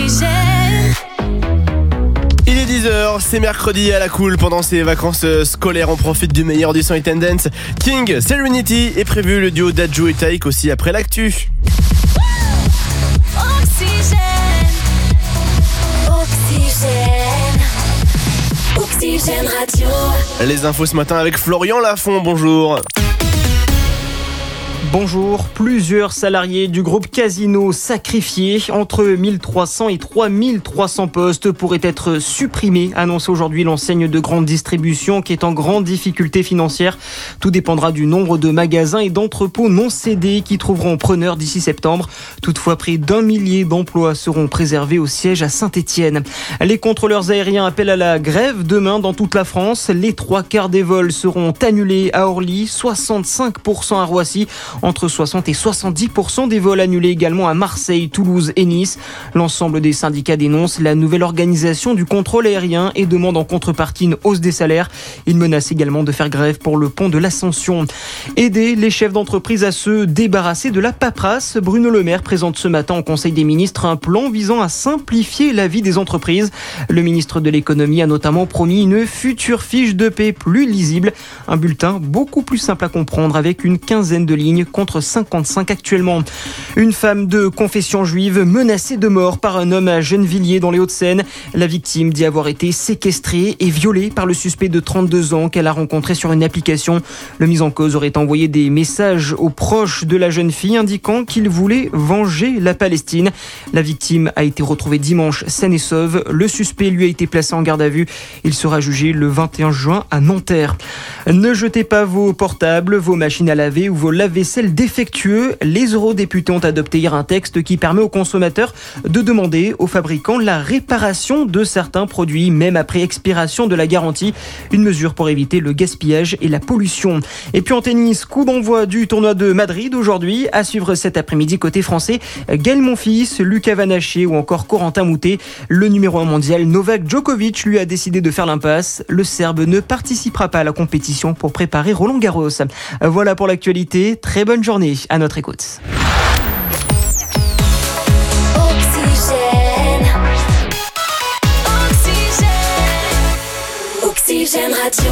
Oxygène. Il est 10h, c'est mercredi à la cool. Pendant ces vacances scolaires, on profite du meilleur du son et tendance. King, Serenity est prévu, le duo d'Adjo et Taïk aussi après l'actu. Oxygène. Oxygène. Oxygène Radio. Les infos ce matin avec Florian Lafont, bonjour. Bonjour, plusieurs salariés du groupe Casino sacrifiés. Entre 1300 et 3300 postes pourraient être supprimés, annonce aujourd'hui l'enseigne de grande distribution qui est en grande difficulté financière. Tout dépendra du nombre de magasins et d'entrepôts non cédés qui trouveront preneur d'ici septembre. Toutefois, près d'1 millier d'emplois seront préservés au siège à Saint-Étienne. Les contrôleurs aériens appellent à la grève demain dans toute la France. Les 3/4 des vols seront annulés à Orly, 65% à Roissy. Entre 60 et 70% des vols annulés également à Marseille, Toulouse et Nice. L'ensemble des syndicats dénoncent la nouvelle organisation du contrôle aérien et demandent en contrepartie une hausse des salaires. Ils menacent également de faire grève pour le pont de l'Ascension. Aider les chefs d'entreprise à se débarrasser de la paperasse. Bruno Le Maire présente ce matin au Conseil des ministres un plan visant à simplifier la vie des entreprises. Le ministre de l'économie a notamment promis une future fiche de paie plus lisible. Un bulletin beaucoup plus simple à comprendre avec une quinzaine de lignes contre 55 actuellement. Une femme de confession juive menacée de mort par un homme à Gennevilliers dans les Hauts-de-Seine. La victime dit avoir été séquestrée et violée par le suspect de 32 ans qu'elle a rencontré sur une application. Le mis en cause aurait envoyé des messages aux proches de la jeune fille indiquant qu'il voulait venger la Palestine. La victime a été retrouvée dimanche saine et sauve. Le suspect lui a été placé en garde à vue. Il sera jugé le 21 juin à Nanterre. Ne jetez pas vos portables, vos machines à laver ou vos lave-vaisselle défectueux. Les eurodéputés ont adopté hier un texte qui permet aux consommateurs de demander aux fabricants la réparation de certains produits, même après expiration de la garantie. Une mesure pour éviter le gaspillage et la pollution. Et puis en tennis, coup d'envoi du tournoi de Madrid aujourd'hui. À suivre cet après-midi côté français, Gaël Monfils, Lucas Van Haché ou encore Corentin Moutet. Le numéro 1 mondial Novak Djokovic lui a décidé de faire l'impasse. Le Serbe ne participera pas à la compétition pour préparer Roland Garros. Voilà pour l'actualité. Très bonne journée à notre écoute. Oxygène. Oxygène. Oxygène Radio.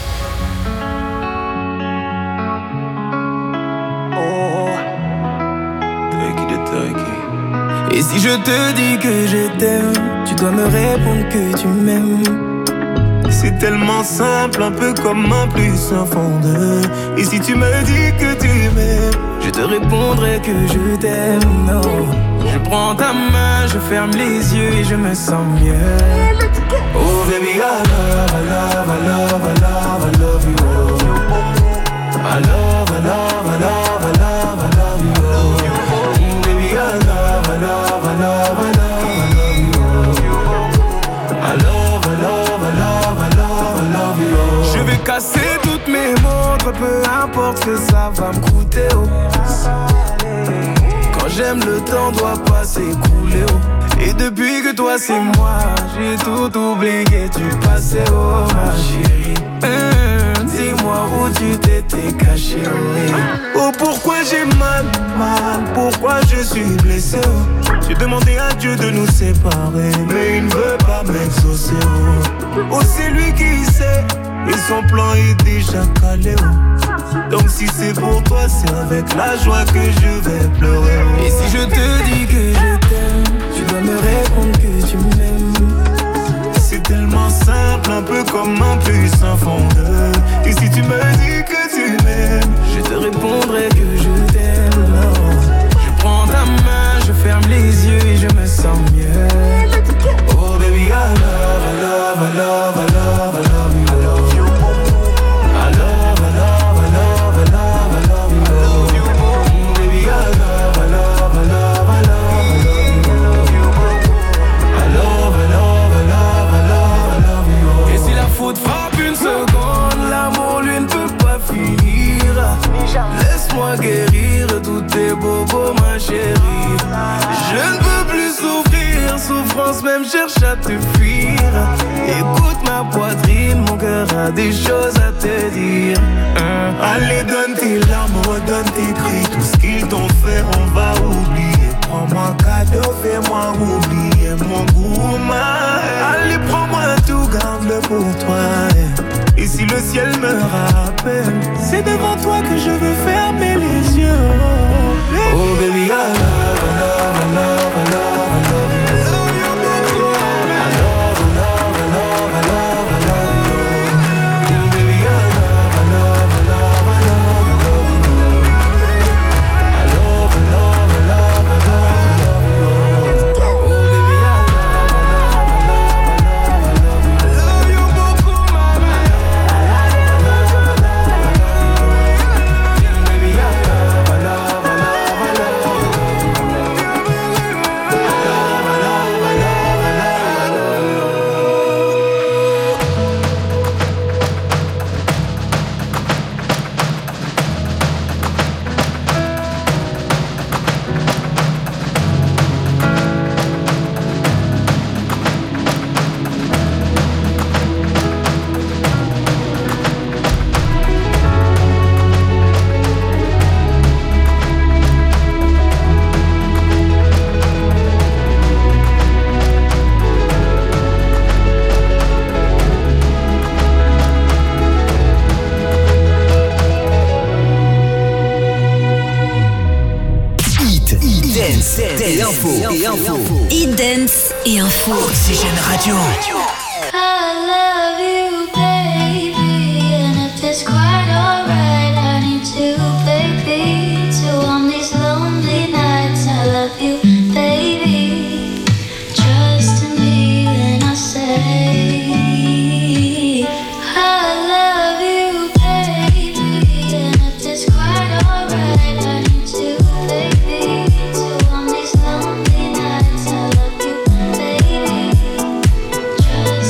Et si je te dis que je t'aime, tu dois me répondre que tu m'aimes. C'est tellement simple, un peu comme un plus un fond de. Et si tu me dis que tu m'aimes, je te répondrai que je t'aime. Non, je prends ta main, je ferme les yeux et je me sens mieux. Oh baby, I love, I love, I love, I love, I love you. I love, I love, I love, I love, I love you. Baby, I love, I love, I love, I love, I love you. I love, I love, I love, I love, I love you. Je vais casser toutes mes montres, peu importe ce que ça va me coûter. Oh. Quand j'aime, le temps doit pas s'écouler. Oh. Et depuis que toi c'est moi, j'ai tout oublié, tu passais, oh ma chérie. Dis-moi où tu t'étais caché, oh. Oh pourquoi j'ai mal, pourquoi je suis blessé, oh. J'ai demandé à Dieu de nous séparer, mais il ne veut pas m'exaucer, oh. Oh c'est lui qui sait, et son plan est déjà calé, oh. Donc si c'est pour toi, c'est avec la joie que je vais pleurer, oh. Et si je te dis que je t'aime, tu dois me répondre que tu m'aimes. C'est tellement simple, un peu comme un plus un fond de. Et si tu me dis que tu m'aimes, je te répondrai que je t'aime. Non. Je prends ta main, je ferme les yeux et je me sens mieux. Oh baby, I love, I love, I love, I love, I love you. I love, I love, I love, I love, I love you. Baby, I love, I love, I love, I love. Faute frappe une seconde, l'amour lui ne peut pas finir. Laisse-moi guérir tous tes bobos ma chérie. Je ne peux plus souffrir, souffrance même cherche à te fuir. Écoute ma poitrine, mon cœur a des choses à te dire. Allez donne tes larmes, redonne tes cris. Tout ce qu'ils t'ont fait on va oublier. prends-moi cadeau, fais-moi oublier mon goût, allez, prends-moi tout, garde-le pour toi. Et si le ciel me rappelle, c'est devant toi que je veux fermer les yeux. Oh baby, I love, I love, I love, I love, I love you. Hit Dance et info. Oxygène Radio. I love you, baby, and if it's quite alright, I need to, baby, to on these lonely nights. I love you, baby. Trust in me when I say I love you, baby, and if it's quite alright, I need to, baby, to on these lonely nights. I love you, baby. Trust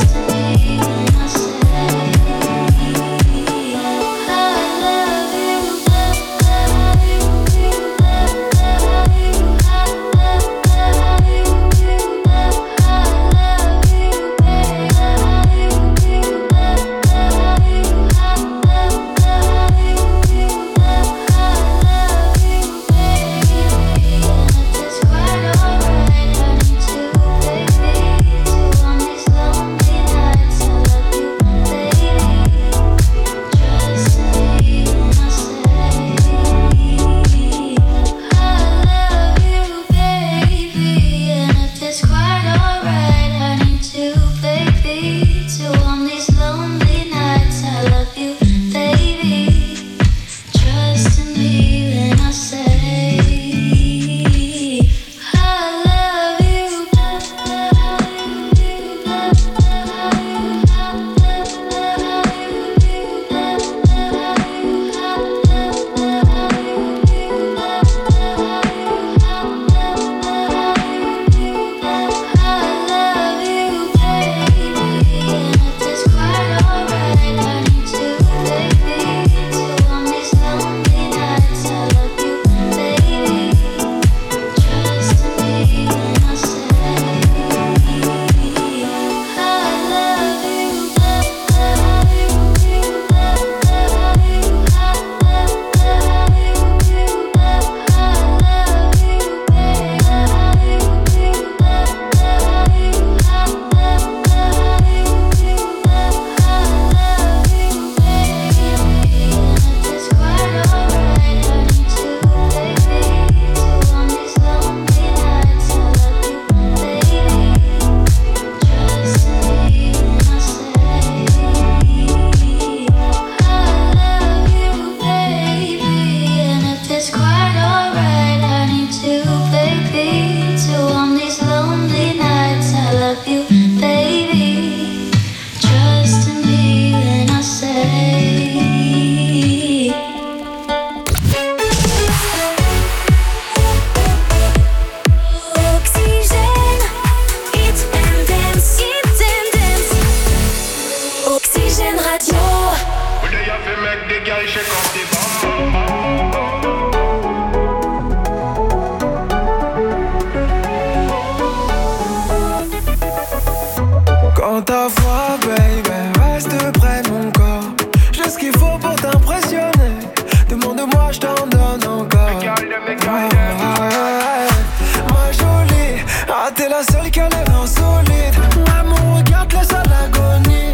la seule qui a l'air insolite. Ouais, mon regard te laisse à l'agonie.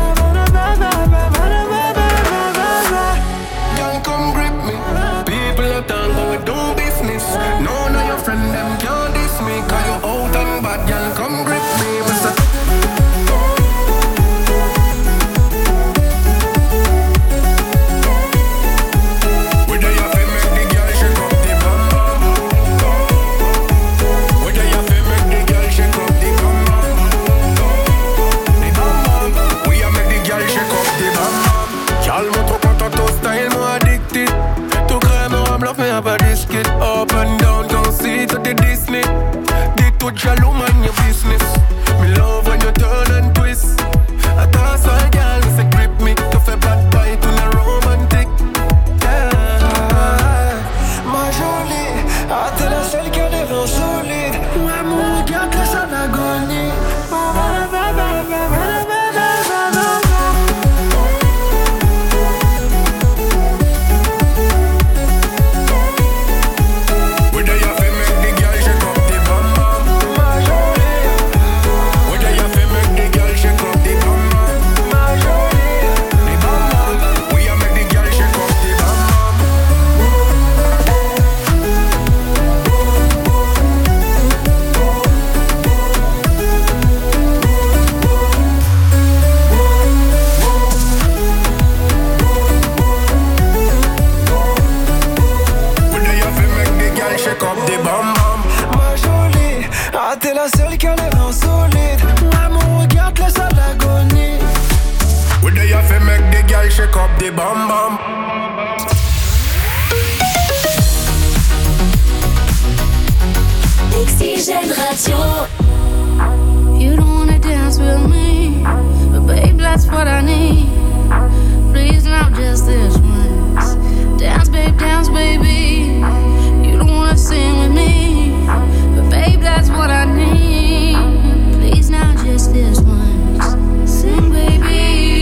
Girl, come grip me. People are talking, but we do business. None of your friends, them can't diss me. Cause you out and bad, girl, come grip me. Up and down, don't see to the Disney. They to jaloux, man, your business. Me love when you turn and twist. I toss a girl, it's a grip me. To fais bad boy, to the romantic. Yeah. Ma jolie, ah t'es la seule qui a des reins solides. Ouais, mon regard te laisse à l'agonie. T'es la seule qui a l'air insolite. Ouais, mon regard te laisse à l'agonie. Oui, d'ailleurs, fait make des gals shake up des bam bam. Oxygène Radio. You don't wanna dance with me, but babe, that's what I need. Please, not just this once. Dance, baby. You don't wanna sing with me, but babe, that's what I need. Please, now just this once. Sing, baby.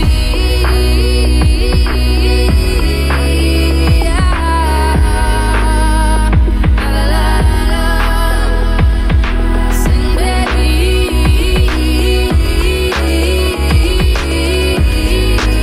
Sing, baby.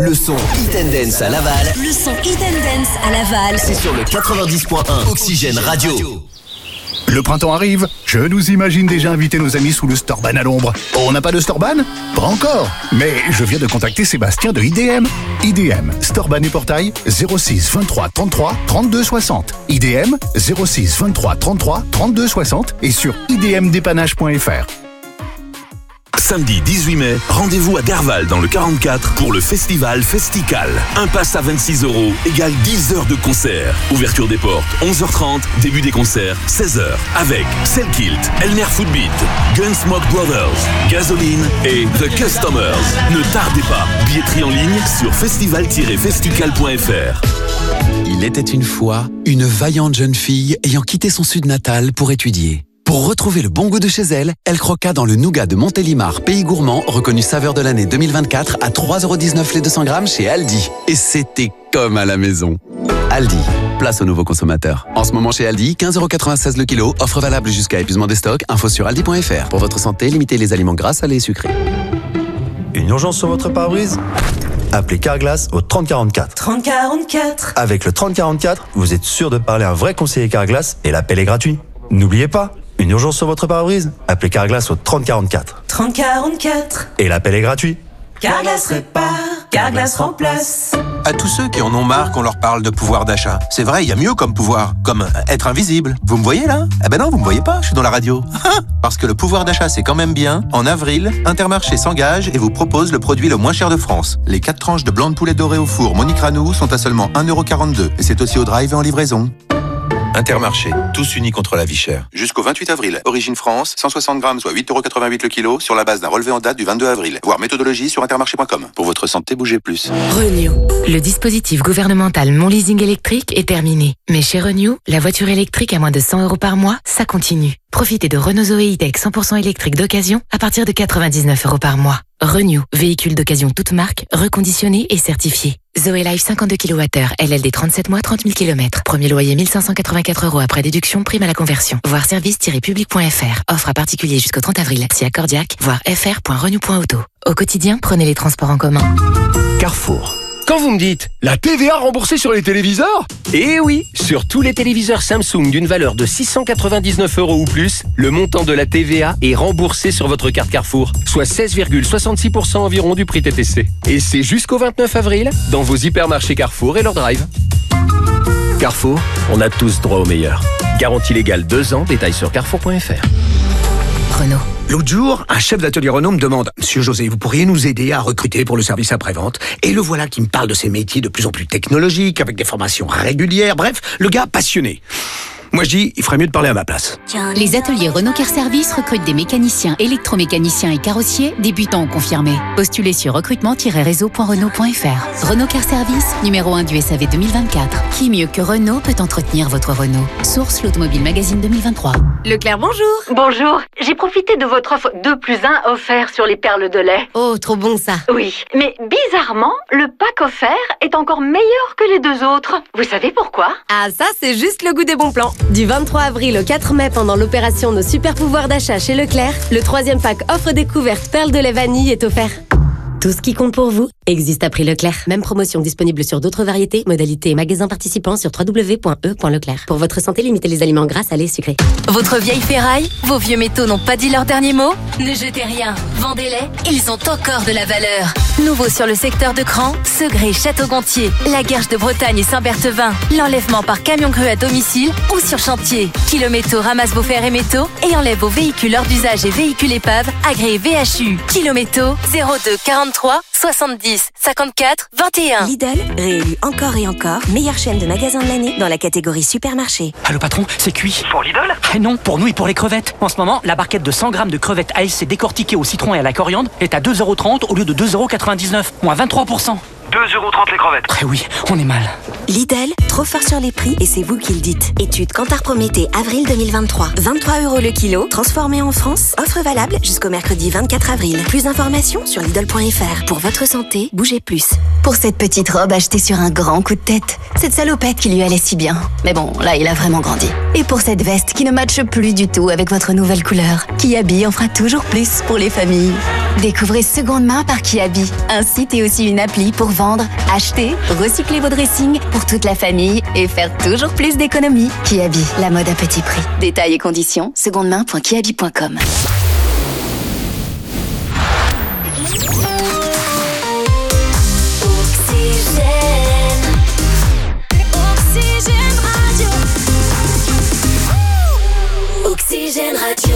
Le son Hit and Dance à Laval. Le son Hit and Dance à Laval. C'est sur le 90.1 Oxygène Radio. Le printemps arrive, je nous imagine déjà inviter nos amis sous le Storban à l'ombre. On n'a pas de Storban ? Pas encore. Mais je viens de contacter Sébastien de IDM. IDM, Storban et portail, 06 23 33 32 60. IDM, 06 23 33 32 60 et sur idmdépannage.fr. Samedi 18 mai, rendez-vous à Derval dans le 44 pour le festival Festical. Un pass à 26 € égale 10 heures de concert. Ouverture des portes 11h30, début des concerts 16h avec Selkilt, Elmer Footbeat, Gunsmoke Brothers, Gasoline et The Customers. Ne tardez pas, billetterie en ligne sur festival-festical.fr. Il était une fois une vaillante jeune fille ayant quitté son sud natal pour étudier. Pour retrouver le bon goût de chez elle, elle croqua dans le nougat de Montélimar, pays gourmand, reconnu saveur de l'année 2024 à 3,19 € les 200 grammes chez Aldi. Et c'était comme à la maison. Aldi, place aux nouveaux consommateurs. En ce moment chez Aldi, 15,96 € le kilo, offre valable jusqu'à épuisement des stocks, info sur aldi.fr. Pour votre santé, limitez les aliments gras, salés et sucrés. Une urgence sur votre pare-brise ? Appelez Carglass au 3044. 3044. Avec le 3044, vous êtes sûr de parler à un vrai conseiller Carglass et l'appel est gratuit. N'oubliez pas, une urgence sur votre pare-brise ? Appelez Carglass au 3044. 3044. Et l'appel est gratuit. Carglass répare, Carglass remplace. À tous ceux qui en ont marre qu'on leur parle de pouvoir d'achat. C'est vrai, il y a mieux comme pouvoir, comme être invisible. Vous me voyez là ? Eh ben non, vous me voyez pas, je suis dans la radio. Parce que le pouvoir d'achat c'est quand même bien. En avril, Intermarché s'engage et vous propose le produit le moins cher de France. Les 4 tranches de blanc de poulet doré au four Monique Ranou sont à seulement 1,42 € et c'est aussi au drive et en livraison. Intermarché, tous unis contre la vie chère. Jusqu'au 28 avril. Origine France, 160 grammes, soit 8,88 € le kilo, sur la base d'un relevé en date du 22 avril. Voir méthodologie sur intermarché.com. Pour votre santé, bougez plus. Renew. Le dispositif gouvernemental Mon Leasing électrique est terminé. Mais chez Renew, la voiture électrique à moins de 100 € par mois, ça continue. Profitez de Renault Zoé E-Tech 100% électrique d'occasion à partir de 99 € par mois. Renew, véhicule d'occasion toute marque, reconditionné et certifié. Zoé Life 52 kWh, LLD 37 mois, 30 000 km. Premier loyer 1584 € après déduction, prime à la conversion. Voir service-public.fr. Offre à particulier jusqu'au 30 avril. Si accordiaque, voir fr.renew.auto. Au quotidien, prenez les transports en commun. Carrefour. Quand vous me dites la TVA remboursée sur les téléviseurs ? Eh oui, sur tous les téléviseurs Samsung d'une valeur de 699 € ou plus, le montant de la TVA est remboursé sur votre carte Carrefour, soit 16,66% environ du prix TTC. Et c'est jusqu'au 29 avril dans vos hypermarchés Carrefour et leur drive. Carrefour, on a tous droit au meilleur. Garantie légale 2 ans, détails sur carrefour.fr. Renault. L'autre jour, un chef d'atelier Renault me demande « Monsieur José, vous pourriez nous aider à recruter pour le service après-vente ?» Et le voilà qui me parle de ces métiers de plus en plus technologiques, avec des formations régulières, bref, le gars passionné. Moi je dis, il ferait mieux de parler à ma place. Les ateliers Renault Car Service recrutent des mécaniciens, électromécaniciens et carrossiers, débutants ou confirmés. Postulez sur recrutement-réseau.renault.fr. Renault Car Service, numéro 1 du SAV 2024. Qui mieux que Renault peut entretenir votre Renault ? Source l'Automobile Magazine 2023. Leclerc, bonjour. Bonjour. J'ai profité de votre offre 2+1 offert sur les perles de lait. Oh, trop bon ça. Oui, mais bizarrement, le pack offert est encore meilleur que les 2 autres. Vous savez pourquoi ? Ah, ça, c'est juste le goût des bons plans. Du 23 avril au 4 mai, pendant l'opération Nos super pouvoirs d'achat chez Leclerc, le 3e pack offre découverte perles de lait vanille est offert. Tout ce qui compte pour vous existe à prix Leclerc. Même promotion disponible sur d'autres variétés, modalités et magasins participants sur www.e.leclerc. Pour votre santé, limitez les aliments gras, salés et sucrés. Votre vieille ferraille, vos vieux métaux n'ont pas dit leur dernier mot ? Ne jetez rien, vendez-les, ils ont encore de la valeur. Nouveau sur le secteur de Cran, Segré, Château-Gontier, la Guerche de Bretagne et Saint-Berthevin. L'enlèvement par camion grue à domicile ou sur chantier. Kilométaux ramasse vos fers et métaux et enlève vos véhicules hors d'usage et véhicules épaves agréés VHU. Kilométaux 02 43 70 54 21. Lidl, réélu encore et encore, meilleure chaîne de magasins de l'année dans la catégorie supermarché. Allô patron, c'est cuit. Pour Lidl ? Eh non, pour nous et pour les crevettes. En ce moment, la barquette de 100 grammes de crevettes ASC décortiquées au citron et à la coriandre est à 2,30 € au lieu de 2,99 €, moins 23%. 2,30 € les crevettes. Eh oui, on est mal. Lidl, trop fort sur les prix et c'est vous qui le dites. Étude Kantar Prométhée, avril 2023. 23 € le kilo, transformé en France. Offre valable jusqu'au mercredi 24 avril. Plus d'informations sur Lidl.fr. Pour votre santé, bougez plus. Pour cette petite robe achetée sur un grand coup de tête, cette salopette qui lui allait si bien. Mais bon, là, il a vraiment grandi. Et pour cette veste qui ne matche plus du tout avec votre nouvelle couleur, qui habille en fera toujours plus pour les familles. Découvrez Seconde Main par Kiabi, un site et aussi une appli pour vendre, acheter, recycler vos dressings pour toute la famille et faire toujours plus d'économies. Kiabi, la mode à petit prix. Détails et conditions, secondemain.kiabi.com. Oxygène Radio.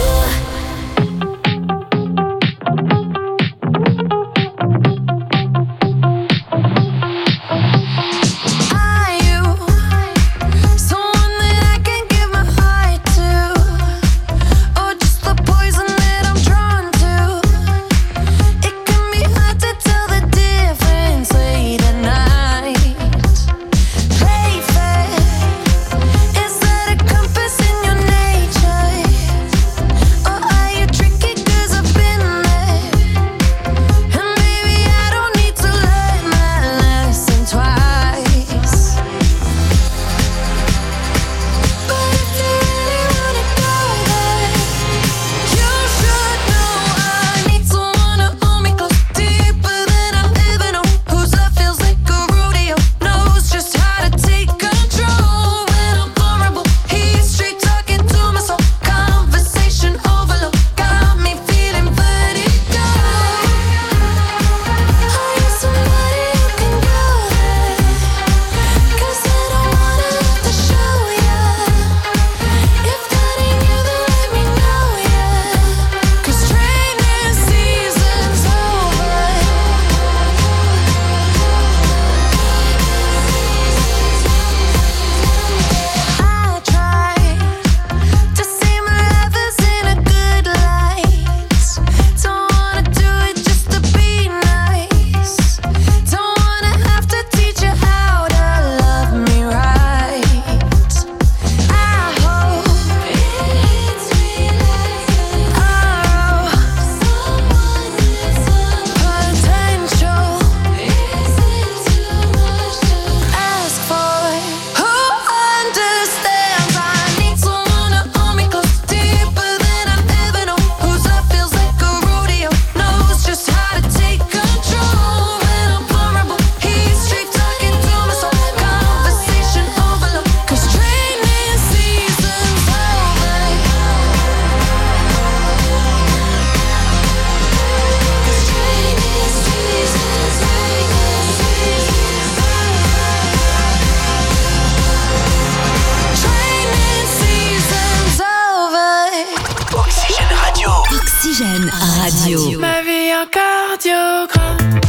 Radio. Ma vie en cardiogramme.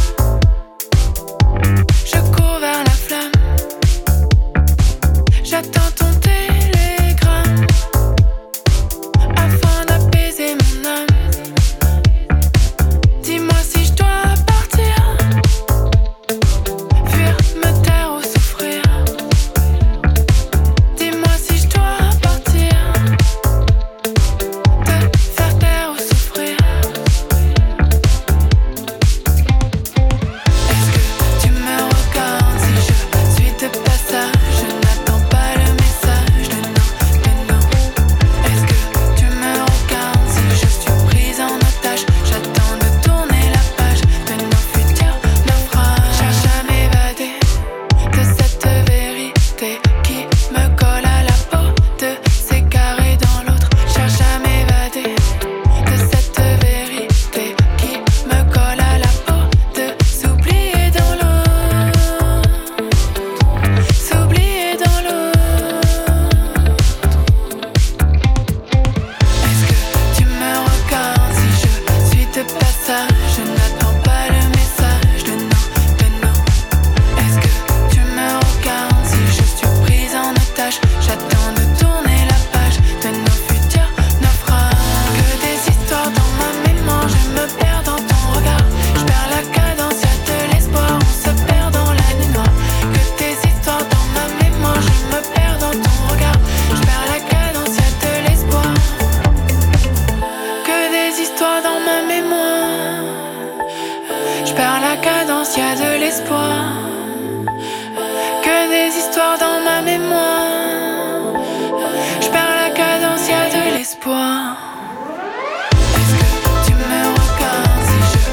Je cours vers la flamme. J'attends ton télégramme afin d'apaiser mon âme. Dis-moi si je dois partir, fuir, me taire ou souffrir. Dis-moi si je dois partir, te faire taire ou souffrir. Est-ce que tu me regardes si je suis de passage? Je n'attends pas le message de non. Est-ce que tu me regardes si je suis prise en otage? J'attends de tourner la page de nos futurs naufrages. Cherche à m'évader de cette vérité qui me colle à la peau, de s'égarer dans l'autre. Cherche à m'évader de cette vérité qui me colle à la peau, de s'oublier dans l'eau, s'oublier dans l'eau. Est-ce que tu me regardes si je suis de passage? Je n'attends pas le message de non. Est-ce que tu me regardes si je suis prise en otage? J'attends de tourner la page de nos futurs naufrages. Que des histoires dans ma mémoire, je me perds dans ton regard. Je perds la cadence, y'a de l'espoir, on se perd dans la nuit noire. Que des histoires dans ma mémoire, je me perds dans ton regard. Je perds la cadence, y'a de l'espoir. Que des histoires dans ma mémoire. Je perds la cadence, y'a de l'espoir. Que des histoires dans ma mémoire. Je perds la cadence, y'a de l'espoir. Est-ce que tu me regardes si je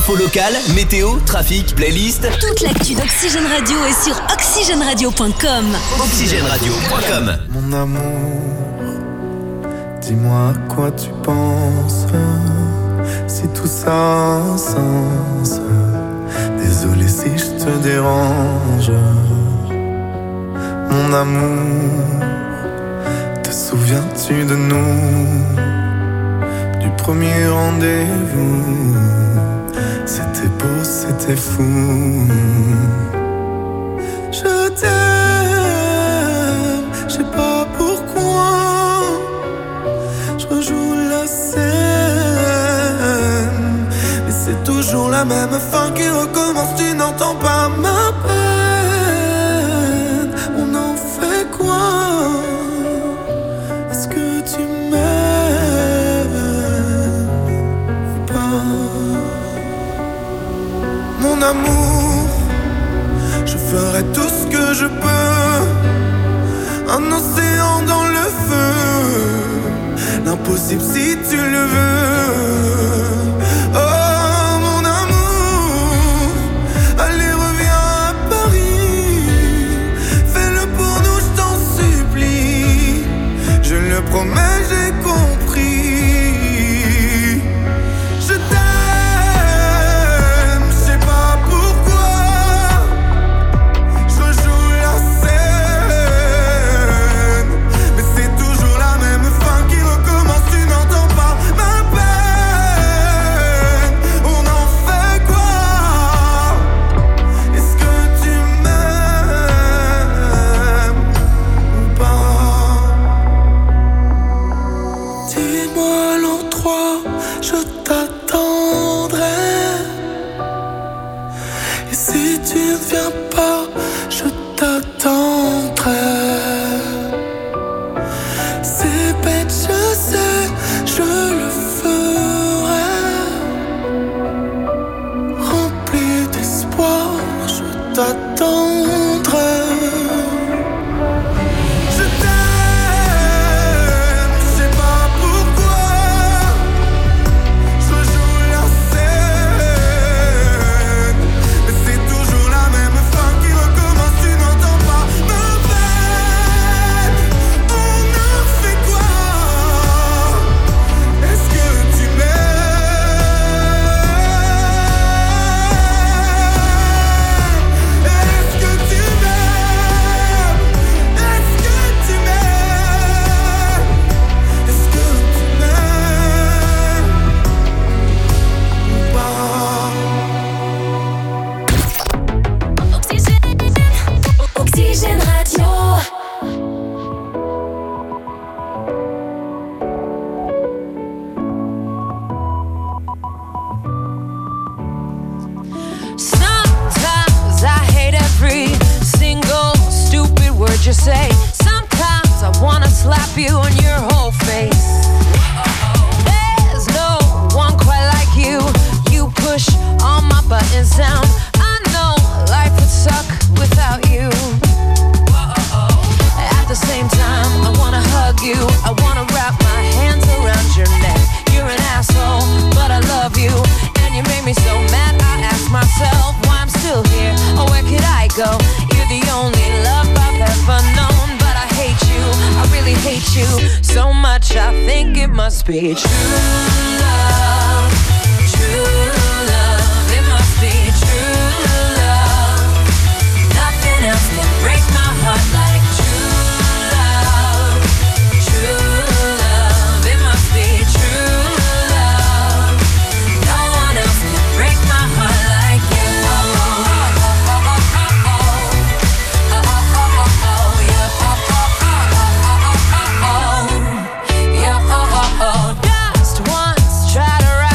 Info locale, météo, trafic, playlist. Toute l'actu d'Oxygène Radio est sur oxygenradio.com. Oxygèneradio.com. Mon amour, dis-moi à quoi tu penses. Si tout ça a un sens. Désolé si je te dérange. Mon amour, te souviens-tu de nous? Du premier rendez-vous. C'était beau, c'était fou. Je t'aime, je sais pas pourquoi. Je rejoue la scène, mais c'est toujours la même fin qui recommence. Tu n'entends pas ma peine. On en fait quoi? Est-ce que tu m'aimes ou pas? Mon amour, je ferai tout ce que je peux. Un océan dans le feu, l'impossible si tu le veux. Oh mon amour, allez reviens à Paris. Fais-le pour nous, je t'en supplie. Je le promets, j'ai compris. Je t'aime. You say sometimes I wanna slap you on your whole face. There's no one quite like you. You push all my buttons down. I know life would suck without you. At the same time, I wanna hug you. I wanna wrap my hands around your neck. You're an asshole, but I love you. And you made me so mad, I ask myself why I'm still here. Or where could I go? You're the only love I've ever known, but I hate you, I really hate you so much, I think it must be true love, it must be true love. Nothing else can break my heart like true love, it must be true love. No one else can break my heart like you. Just once try to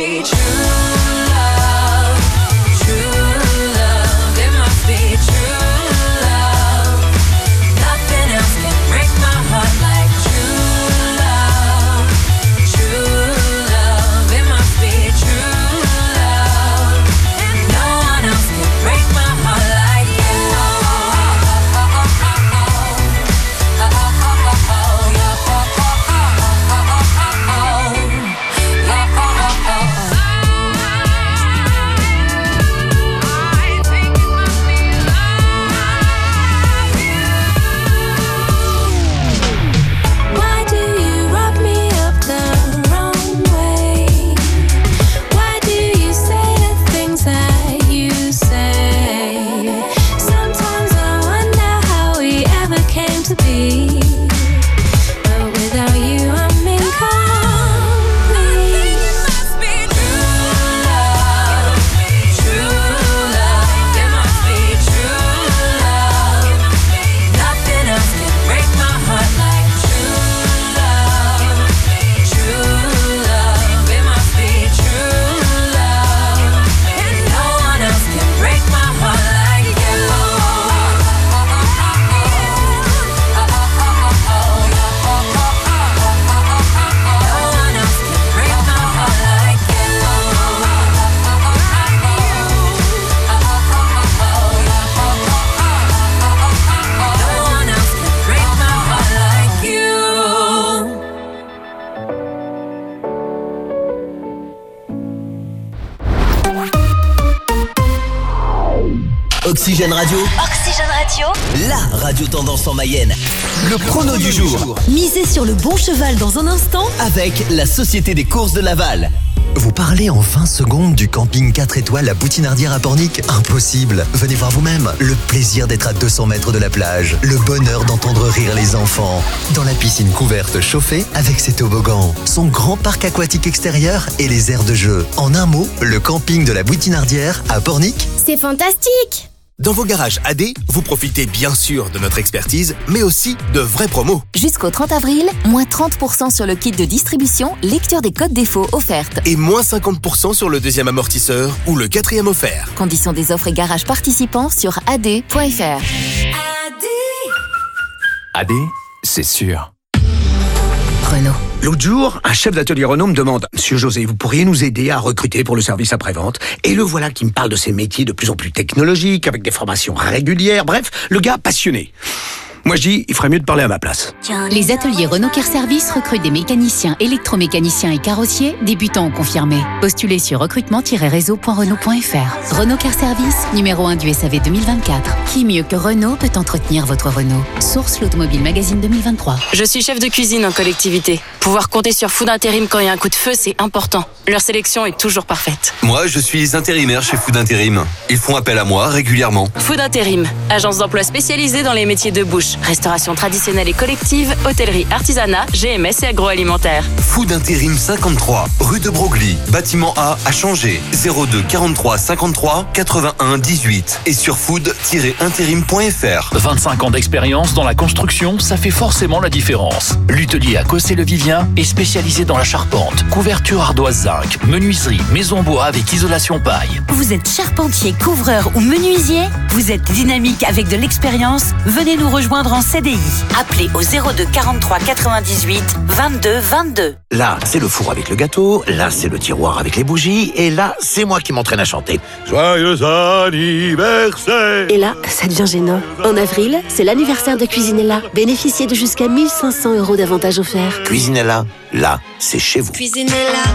be true love, true love. It must be true love. Nothing else can break my heart like true love, true love. It must be true love. And no one else can break my heart like you. Why do you rub me up the wrong way? Why do you say the things that you say? Sometimes I wonder how we ever came to be. But without you, I'm incomplete. It must be true love, true love. It must be true love. Nothing else can break my heart like true love, true love. It must be true love. And no one else can break my heart like you. No one else can break my heart like you. No one else can break my heart like you. Oxygène Radio, Oxygène Radio. la radio tendance en Mayenne. Le chrono du jour Misez sur le bon cheval dans un instant. avec la Société des courses de Laval. Vous parlez en 20 secondes du camping 4 étoiles à Boutinardière à Pornic? Impossible. Venez voir vous-même. Le plaisir d'être à 200 mètres de la plage. Le bonheur d'entendre rire les enfants. Dans la piscine couverte chauffée avec ses toboggans. Son grand parc aquatique extérieur et les aires de jeu. En un mot, le camping de la Boutinardière à Pornic. C'est fantastique! Dans vos garages AD, vous profitez bien sûr de notre expertise, mais aussi de vraies promos. Jusqu'au 30 avril, moins 30% sur le kit de distribution, lecture des codes défauts offertes. Et moins 50% sur le deuxième amortisseur ou le quatrième offert. Conditions des offres et garages participants sur ad.fr. AD, c'est sûr. Renault. L'autre jour, un chef d'atelier Renault me demande « Monsieur José, vous pourriez nous aider à recruter pour le service après-vente ?» Et le voilà qui me parle de ces métiers de plus en plus technologiques, avec des formations régulières, bref, le gars passionné. Moi je dis, il ferait mieux de parler à ma place. Les ateliers Renault Care Service recrutent des mécaniciens, électromécaniciens et carrossiers, débutants ou confirmés. Postulez sur recrutement-réseau.renault.fr. Renault Care Service, numéro 1 du SAV 2024. Qui mieux que Renault peut entretenir votre Renault? Source l'Automobile Magazine 2023. Je suis chef de cuisine en collectivité. Pouvoir compter sur Food Intérim quand il y a un coup de feu, c'est important. Leur sélection est toujours parfaite. Moi, je suis intérimaire chez Food Intérim. Ils font appel à moi régulièrement. Food Intérim, agence d'emploi spécialisée dans les métiers de bouche, restauration traditionnelle et collective, hôtellerie, artisanat, GMS et agroalimentaire. Food Intérim 53, rue de Broglie, bâtiment A à Changer, 02 43 53 81 18 et sur food-intérim.fr. 25 ans d'expérience dans la construction, ça fait forcément la différence. L'Hutelier à Cossé-le-Vivien est spécialisé dans la charpente, couverture ardoise zinc, menuiserie, maison bois avec isolation paille. Vous êtes charpentier, couvreur ou menuisier? Vous êtes dynamique avec de l'expérience? Venez nous rejoindre en CDI. Appelez au 02 43 98 22 22. Là, c'est le four avec le gâteau, là, c'est le tiroir avec les bougies, et là, c'est moi qui m'entraîne à chanter. Joyeux anniversaire! Et là, ça devient gênant. En avril, c'est l'anniversaire de Cuisinella. Bénéficiez de jusqu'à 1 500 € d'avantages offerts. Cuisinella, là, c'est chez vous. Cuisinella,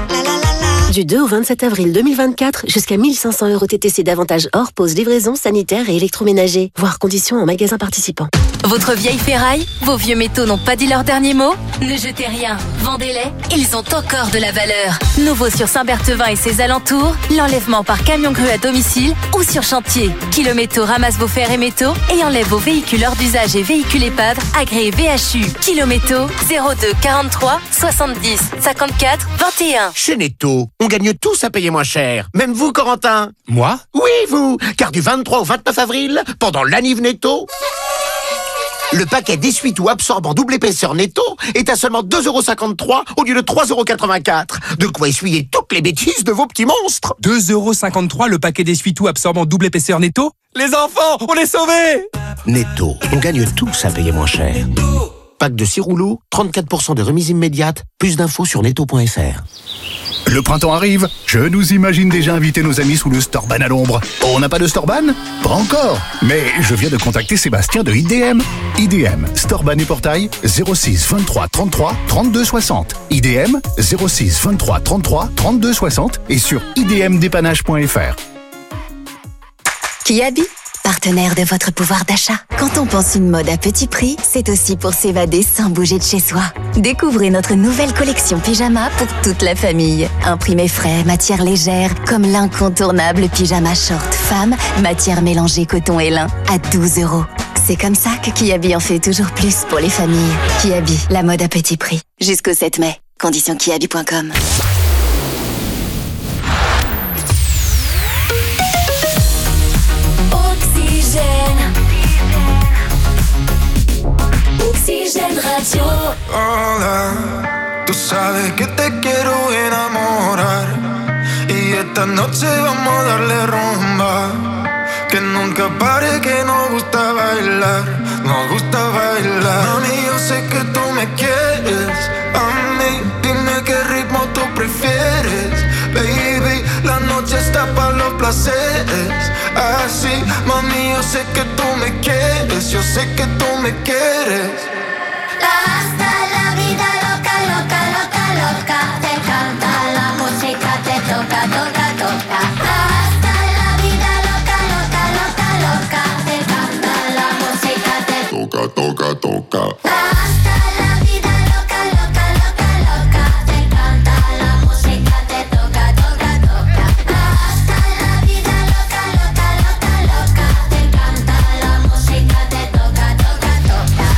Du 2 au 27 avril 2024, jusqu'à 1 500 € TTC d'avantages hors pause, livraison, sanitaire et électroménager. Voir conditions en magasin participant. Votre vieille ferraille, vos vieux métaux n'ont pas dit leur dernier mot? Ne jetez rien, vendez-les, ils ont encore de la valeur. Nouveau sur Saint-Berthevin et ses alentours, l'enlèvement par camion grue à domicile ou sur chantier. Kilométaux ramasse vos fers et métaux et enlève vos véhicules hors d'usage et véhicules épave agréés VHU. Kilométaux 02 43 70 54 21. Chez Netto, on gagne tous à payer moins cher. Même vous, Corentin. Moi? Oui, vous. Car du 23 au 29 avril, pendant l'anniv Netto, Le paquet d'essuie-tout absorbant double épaisseur Netto est à seulement 2,53€ au lieu de 3,84€. De quoi essuyer toutes les bêtises de vos petits monstres. 2,53€ le paquet d'essuie-tout absorbant double épaisseur Netto. Les enfants, on est sauvés! Netto, on gagne tous à payer moins cher. Pack de 6 rouleaux, 34% de remise immédiate. Plus d'infos sur netto.fr. Le printemps arrive, je nous imagine déjà inviter nos amis sous le Storban à l'ombre. On n'a pas de Storban? Pas encore. Mais je viens de contacter Sébastien de IDM. IDM, Storban et portail, 06 23 33 32 60. IDM, 06 23 33 32 60 et sur idmdépannage.fr. Kiabi, partenaire de votre pouvoir d'achat. Quand on pense une mode à petit prix, c'est aussi pour s'évader sans bouger de chez soi. Découvrez notre nouvelle collection pyjama pour toute la famille. Imprimé frais, matière légère, comme l'incontournable pyjama short femme, matière mélangée coton et lin, à 12€. C'est comme ça que Kiabi en fait toujours plus pour les familles. Kiabi, la mode à petit prix. Jusqu'au 7 mai. Conditions kiabi.com. Oxygène Radio. Hola, tú sabes que te quiero enamorar y esta noche vamos a darle rumba. Que nunca pare, que nos gusta bailar, nos gusta bailar. Mami, yo sé que tú me quieres, a mí dime qué ritmo tú prefieres. Baby, la noche está para los placeres. Así, mami, yo sé que tú me quieres, yo sé que tú me quieres. Hasta la vida loca, loca, loca, loca. Te canta la música, te toca, toca, toca. Hasta la vida loca, loca, loca, loca. Te canta la música, te toca, toca, toca. Hasta la vida loca, loca, loca, loca. Te canta la música, te toca, toca, toca. Hasta la vida loca, loca, loca, loca. Te canta la música, te toca, toca, toca.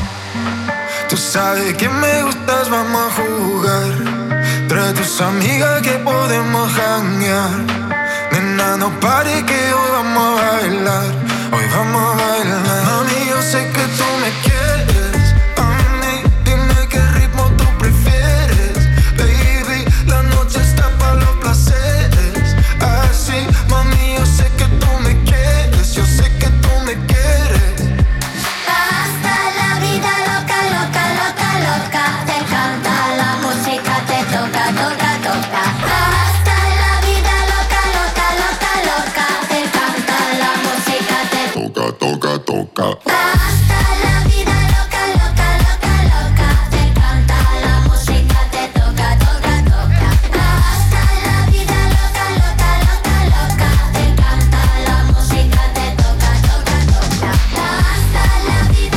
Tú sabes que me gustas, vamos a jugar. Trae tus amigas que podemos janguear. Nena, no pare que hoy vamos a bailar. Hoy vamos a bailar. Mami, yo sé que tú me quieres. A mí, dime qué ritmo tú prefieres. Baby, la noche está para los placeres. Así, mami, yo sé que tú me quieres. Yo sé que tú me quieres. Hasta la vida loca, loca, loca, loca. Te canta la música, te toca, toca, toca. Hasta la vida loca, loca, loca, loca. Te canta la música, te toca, toca, toca. Hasta la vida loca, loca, loca, loca. Te canta la música, te toca, toca, toca. Hasta la vida loca, loca, loca, loca. Te canta la música, te toca, toca, toca. Hasta la vida,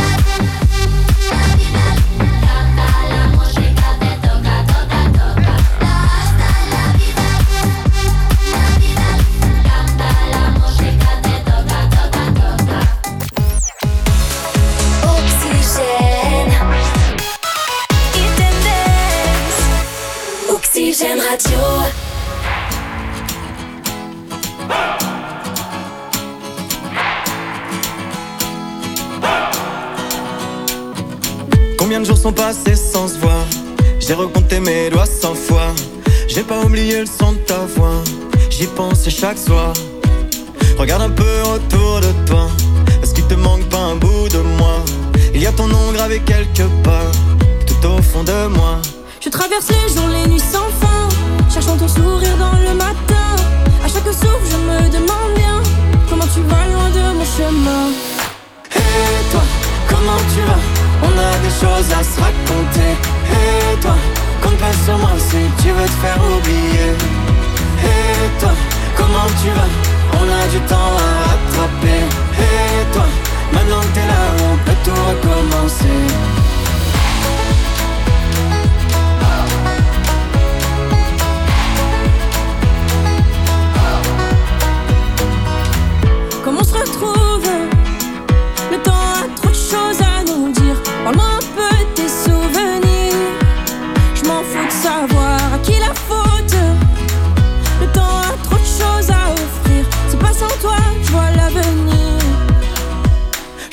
canta la música, te toca, toca, toca. Hasta la vida, canta la música, te toca, toca, toca. Oxygène. It dance. Oxygène Radio. Combien de jours sont passés sans se voir? J'ai recompté mes doigts 100 fois. J'ai pas oublié le son de ta voix. J'y pense chaque soir. Regarde un peu autour de toi. Est-ce qu'il te manque pas un bout de moi? Il y a ton nom gravé quelque part, tout au fond de moi. Je traverse les jours, les nuits sans fin, cherchant ton sourire dans le matin. À chaque souffle, je me demande bien comment tu vas loin de mon chemin. Et toi, comment tu vas? On a des choses à se raconter. Et toi, compte pas sur moi si tu veux te faire oublier. Et toi, comment tu vas? On a du temps à rattraper. Et toi, maintenant que t'es là, on peut tout recommencer. Comme on se retrouve, le temps a trop de choses à nous dire. Parle-moi un peu de tes souvenirs. Je m'en fous de savoir à qui la faute. Le temps a trop de choses à offrir. C'est pas sans toi, je vois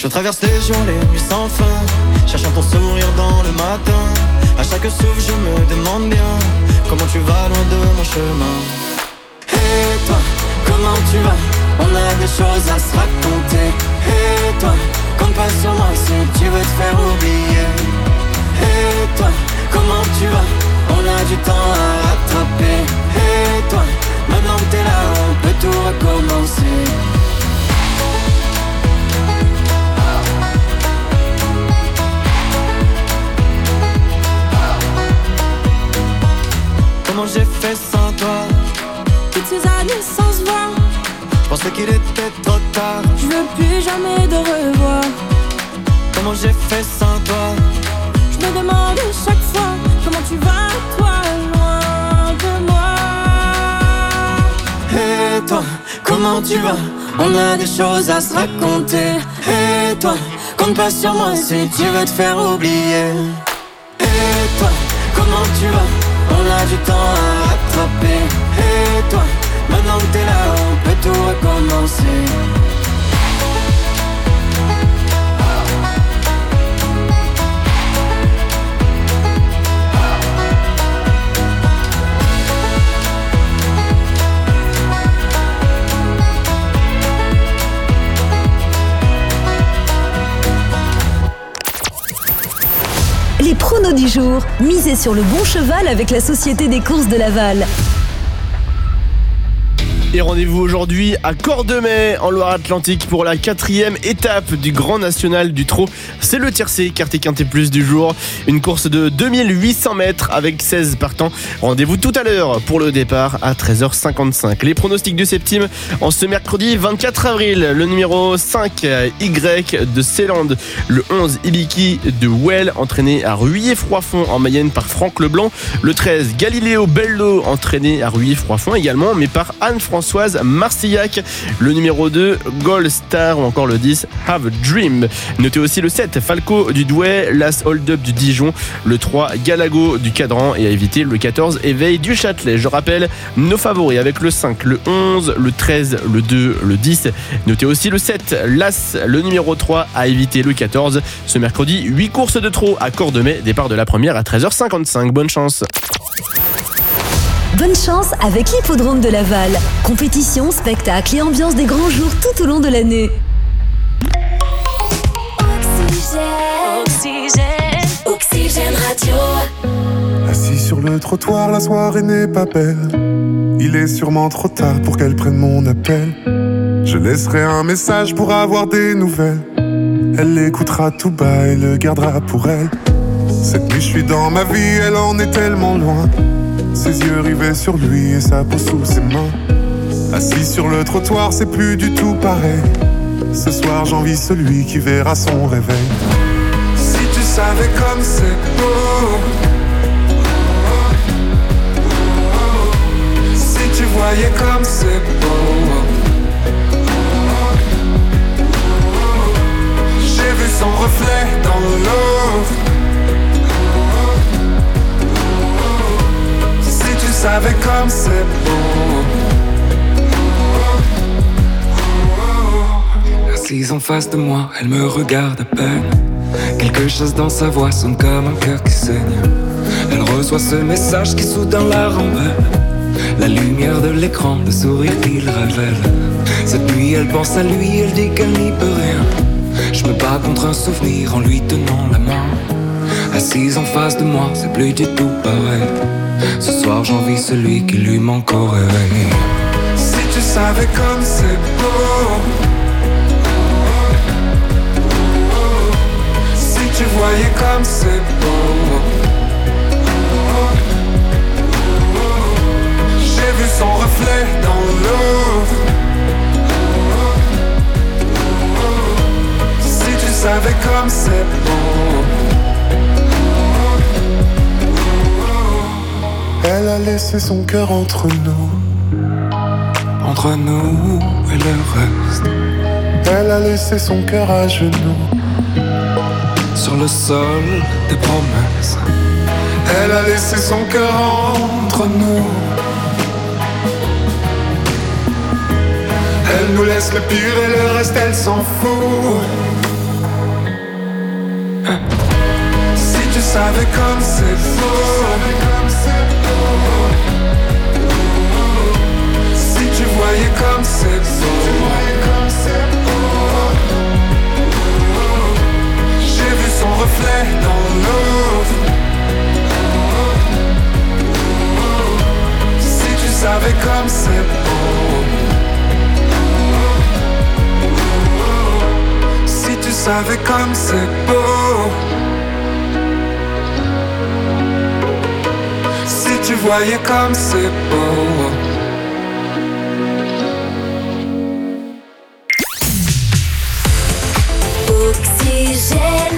Je traverse les jours, les nuits sans fin, cherchant ton sourire dans le matin. À chaque souffle je me demande bien comment tu vas loin de mon chemin. Et toi, comment tu vas? On a des choses à se raconter. Et toi, compte pas sur moi si tu veux te faire oublier. Et toi, comment tu vas? On a du temps à rattraper. Et toi, maintenant que t'es là, on peut tout recommencer. Comment j'ai fait sans toi? Toutes ces années sans se voir, je pensais qu'il était trop tard. je veux plus jamais de revoir. Comment j'ai fait sans toi? Je me demande chaque fois comment tu vas, toi, loin de moi. Et toi, comment tu vas? On a des choses à se raconter. Et toi, compte pas sur moi si tu veux te faire oublier. Et toi, comment tu vas? On a du temps à rattraper. Et toi, maintenant que t'es là, on peut tout recommencer. Les pronos du jour. Misez sur le bon cheval avec la Société des courses de Laval. Et rendez-vous aujourd'hui à Cordemais, en Loire-Atlantique, pour la 4e étape du Grand National du Trot. C'est le tiercé Quartier Quintet Plus du jour. Une course de 2800 mètres avec 16 partants. Rendez-vous tout à l'heure pour le départ à 13h55. Les pronostics du septime en ce mercredi 24 avril. Le numéro 5, Y de Ceyland. Le 11, Ibiki de Well, entraîné à Ruillé-Froidfond en Mayenne par Franck Leblanc. Le 13, Galileo Bello, entraîné à Ruillé-Froidfond également, mais par Anne-Françoise Marcillac. Le numéro 2, Gold Star, ou encore le 10, Have a Dream. Notez aussi le 7, Falco du Douai, l'As Hold Up du Dijon, le 3, Galago du Cadran, et à éviter le 14, Éveil du Châtelet. Je rappelle nos favoris avec le 5, le 11, le 13, le 2, le 10. Notez aussi le 7, l'As, le numéro 3, à éviter le 14. Ce mercredi, 8 courses de trot à Cordemais, départ de la première à 13h55. Bonne chance. Bonne chance avec l'hippodrome de Laval. Compétition, spectacle et ambiance des grands jours tout au long de l'année. Oxygène Radio. Assis sur le trottoir, la soirée n'est pas belle. Il est sûrement trop tard pour qu'elle prenne mon appel. Je laisserai un message pour avoir des nouvelles. Elle l'écoutera tout bas et le gardera pour elle. Cette nuit je suis dans ma vie, elle en est tellement loin. Ses yeux rivés sur lui et sa peau sous ses mains. Assis sur le trottoir, c'est plus du tout pareil. Ce soir j'envie celui qui verra son réveil. Si tu savais comme c'est beau, si tu voyais comme c'est beau. J'ai vu son reflet dans l'eau. Si tu savais comme c'est beau. Assise en face de moi, elle me regarde à peine. Quelque chose dans sa voix sonne comme un cœur qui saigne. Elle reçoit ce message qui soudain la rembelle. La lumière de l'écran, le sourire qu'il révèle. Cette nuit elle pense à lui, elle dit qu'elle n'y peut rien. Je me bats contre un souvenir en lui tenant la main. Assise en face de moi, c'est plus du tout pareil. Ce soir j'envie celui qui lui manque au réveil. Si tu savais comme c'est beau. Si tu voyais comme c'est beau. J'ai vu son reflet dans l'eau. Si tu savais comme c'est beau. Elle a laissé son cœur entre nous. Entre nous et le reste. Elle a laissé son cœur à genoux. Sur le sol des promesses. Elle a laissé son cœur entre nous. Elle nous laisse le pire et le reste elle s'en fout. savais comme c'est beau. Si tu voyais comme c'est beau. J'ai vu son reflet dans l'eau. Si tu savais comme c'est beau. Si tu savais comme c'est beau. Si tu voyais comme c'est beau. Oxygène.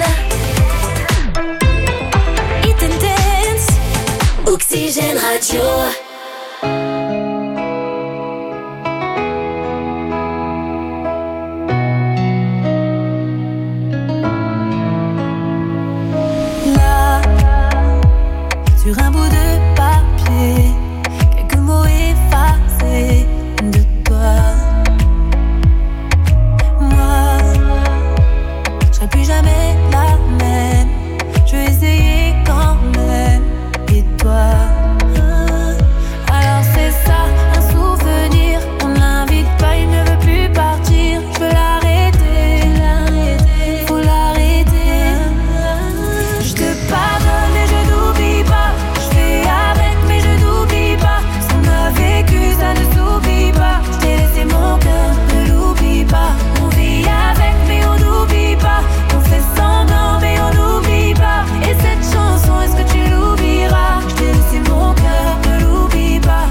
It and dance. Oxygène Radio. Là, sur un bout de papier, quelques mots effacés de toi. Moi, je serai plus jamais la même. Je vais essayer quand même. Et toi, alors c'est ça, un souvenir. On l'invite pas, il ne veut plus partir. Je veux l'arrêter, faut l'arrêter. Je te pardonne mais je n'oublie pas. Je fais avec mais je n'oublie pas. Ce qu'on a vécu ça ne s'oublie pas. Je t'ai laissé mon cœur, ne l'oublie pas. On vit avec mais on n'oublie pas. On fait semblant mais on n'oublie pas. Et cette chanson, est-ce que tu l'oublieras? Je t'ai laissé mon cœur, ne l'oublie pas.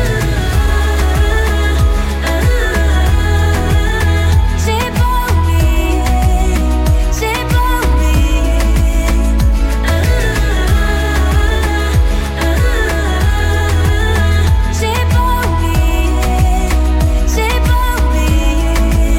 J'ai pas oublié, j'ai pas oublié. J'ai pas oublié, j'ai pas oublié.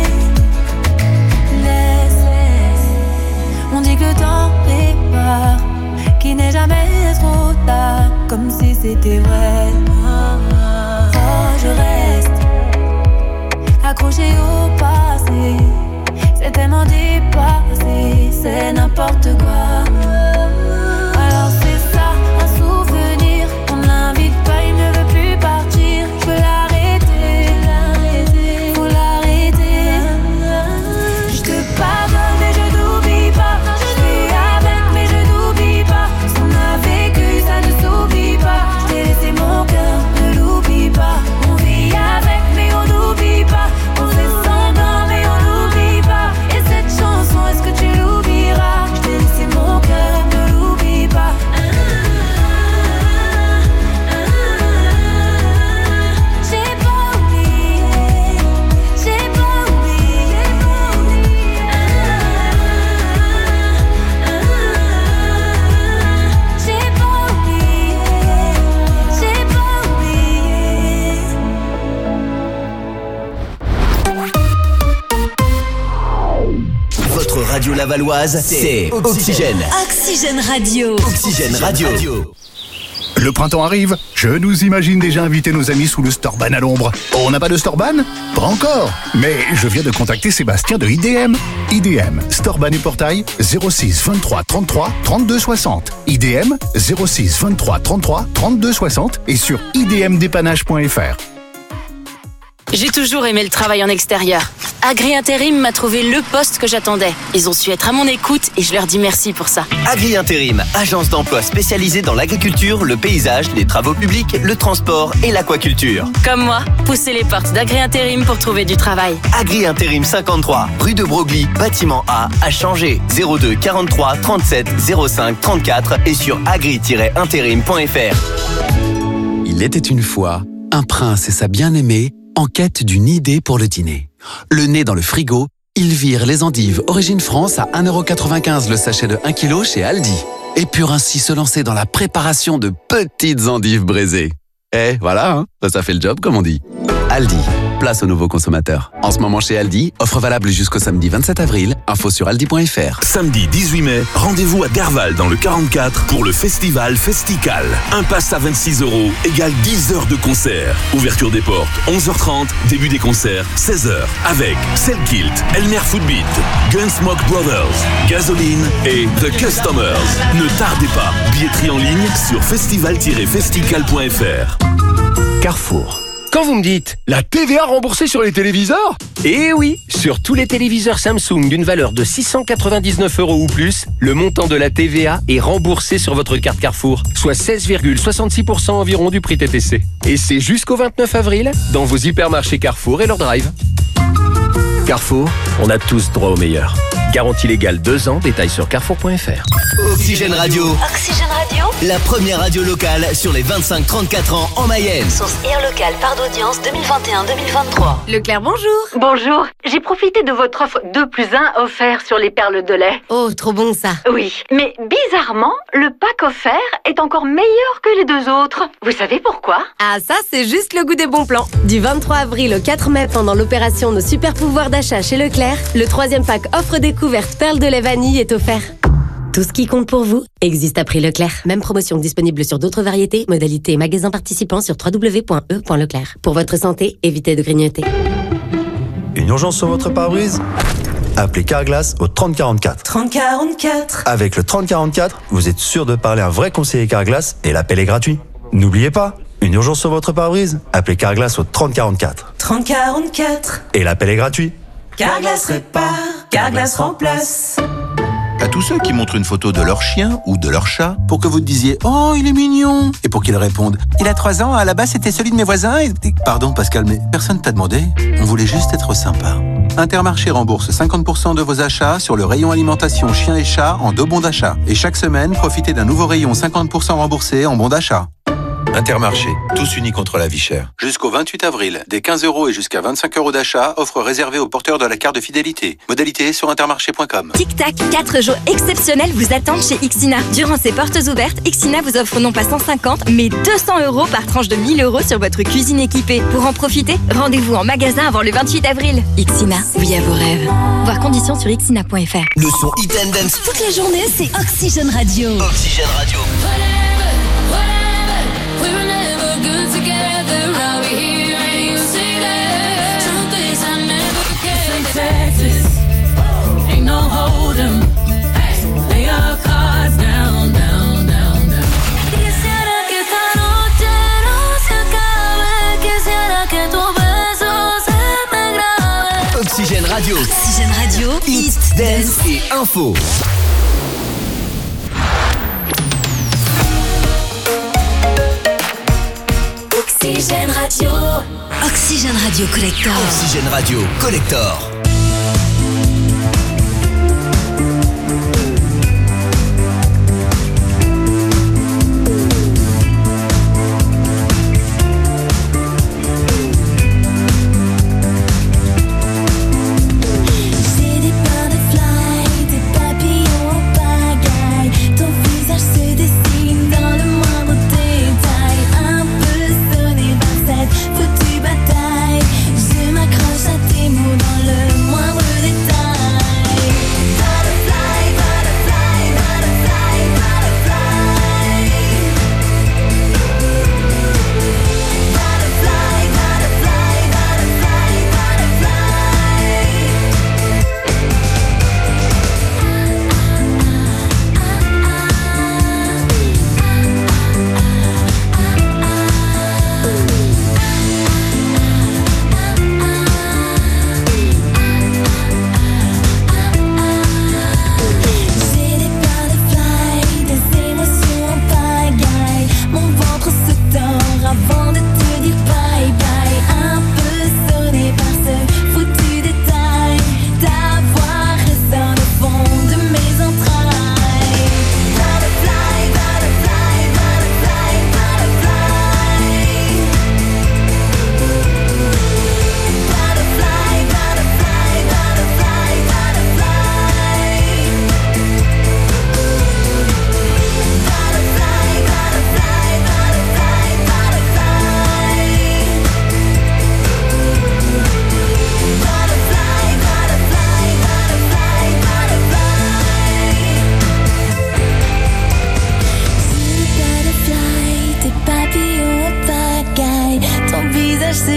Laisse, on dit que le temps répare, qu'il n'est jamais trop tard, comme si c'était vrai. Oh, je reste accroché au passé, c'est tellement dépassé, c'est n'importe quoi. Alors c'est ça, un souvenir, on l'invite pas, il ne veut plus partir. Je veux l'arrêter, faut l'arrêter. Je te pardonne mais je n'oublie pas. Je fais avec mais je n'oublie pas. Ce qu'on a vécu ça ne s'oublie pas. Je t'ai laissé mon cœur, ne l'oublie pas. On vit avec mais on n'oublie pas. On fait semblant mais on n'oublie pas. Et cette chanson, est-ce que tu l'oublieras? Je t'ai laissé mon cœur, ne l'oublie pas. J'ai pas oublié, j'ai pas oublié. J'ai pas oublié, j'ai pas oublié. Votre radio lavalloise, c'est Oxygène. Oxygène Radio. Oxygène Radio. Le printemps arrive, je nous imagine déjà inviter nos amis sous le Storban à l'ombre. On n'a pas de Storban? Pas encore. Mais je viens de contacter Sébastien de IDM. IDM, Storban et portail, 06 23 33 32 60. IDM, 06 23 33 32 60 et sur idmdépannage.fr. J'ai toujours aimé le travail en extérieur. Agri Intérim m'a trouvé le poste que j'attendais. Ils ont su être à mon écoute et je leur dis merci pour ça. Agri Intérim, agence d'emploi spécialisée dans l'agriculture, le paysage, les travaux publics, le transport et l'aquaculture. Comme moi, poussez les portes d'Agri Intérim pour trouver du travail. Agri Intérim 53, rue de Broglie, bâtiment A, à Changé, 02 43 37 05 34 et sur agri-intérim.fr. Il était une fois un prince et sa bien-aimée en quête d'une idée pour le dîner. Le nez dans le frigo, ils virent les endives Origine France à 1,95€ le sachet de 1 kg chez Aldi. Et purent ainsi se lancer dans la préparation de petites endives braisées. Eh, voilà, hein, ça fait le job comme on dit. Aldi, place aux nouveaux consommateurs. En ce moment chez Aldi, offre valable jusqu'au samedi 27 avril. Info sur aldi.fr. Samedi 18 mai, rendez-vous à Derval dans le 44 pour le festival Festical. Un pass à 26 € égale 10 heures de concert. Ouverture des portes 11h30, début des concerts 16h avec Selkilt, Elmer Footbeat, Gunsmoke Brothers, Gasoline et The Customers. Ne tardez pas, billetterie en ligne sur festival-festical.fr. Carrefour. Quand vous me dites la TVA remboursée sur les téléviseurs ? Eh oui, sur tous les téléviseurs Samsung d'une valeur de 699 € ou plus, le montant de la TVA est remboursé sur votre carte Carrefour, soit 16,66% environ du prix TTC. Et c'est jusqu'au 29 avril dans vos hypermarchés Carrefour et leur drive. Carrefour, on a tous droit au meilleur. Garantie légale 2 ans, détails sur carrefour.fr. Oxygène Radio. Oxygène Radio. La première radio locale sur les 25-34 ans en Mayenne. Source Air Local, part d'audience 2021-2023. Leclerc, bonjour. Bonjour, j'ai profité de votre offre 2+1 offert sur les perles de lait. Oh, trop bon ça. Oui, mais bizarrement, le pack offert est encore meilleur que les 2 autres. Vous savez pourquoi ? Ah, ça, c'est juste le goût des bons plans. Du 23 avril au 4 mai, pendant l'opération Nos super pouvoirs d'achat chez Leclerc, le 3e pack offre découverte perles de lait vanille est offert. Tout ce qui compte pour vous existe à prix Leclerc. Même promotion disponible sur d'autres variétés, modalités et magasins participants sur www.e.leclerc. Pour votre santé, évitez de grignoter. Une urgence sur votre pare-brise ? Appelez Carglass au 3044. 3044. Avec le 3044, vous êtes sûr de parler à un vrai conseiller Carglass et l'appel est gratuit. N'oubliez pas, une urgence sur votre pare-brise ? Appelez Carglass au 3044. 3044. Et l'appel est gratuit. Carglass répare, Carglass remplace. À tous ceux qui montrent une photo de leur chien ou de leur chat pour que vous disiez « Oh, il est mignon !» et pour qu'ils répondent « Il a 3 ans, à la base c'était celui de mes voisins et... » Pardon Pascal, mais personne t'a demandé. On voulait juste être sympa. Intermarché rembourse 50% de vos achats sur le rayon alimentation chien et chat en 2 bons d'achat. Et chaque semaine, profitez d'un nouveau rayon 50% remboursé en bons d'achat. Intermarché, tous unis contre la vie chère. Jusqu'au 28 avril, des 15 € et jusqu'à 25 € d'achat, offre réservée aux porteurs de la carte de fidélité. Modalité sur intermarché.com. Tic Tac, 4 jours exceptionnels vous attendent chez Ixina. Durant ces portes ouvertes, Ixina vous offre non pas 150, mais 200 € par tranche de 1000 € sur votre cuisine équipée. Pour en profiter, rendez-vous en magasin avant le 28 avril. Ixina, oui à vos rêves. Voir conditions sur ixina.fr. Le son Hit and Dance. Toute la journée, c'est Oxygène Radio. Oxygène Radio. Texas, ain't no hold'em. Lay your cards down, down, down, down. Quisiera que esta noche no se acabe. Quisiera que tu beso se me grabe. Oxygène Radio. Oxygène Radio. Hit, Dance et Info. Oxygène Radio. Oxygène Radio Collector. Oxygène Radio Collector. Foutue bataille, je m'accroche à tes mots dans le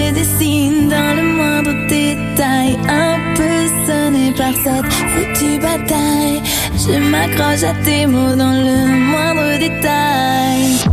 se dessine dans le moindre détail. Un peu sonné par cette foutue bataille, je m'accroche à tes mots dans le moindre détail.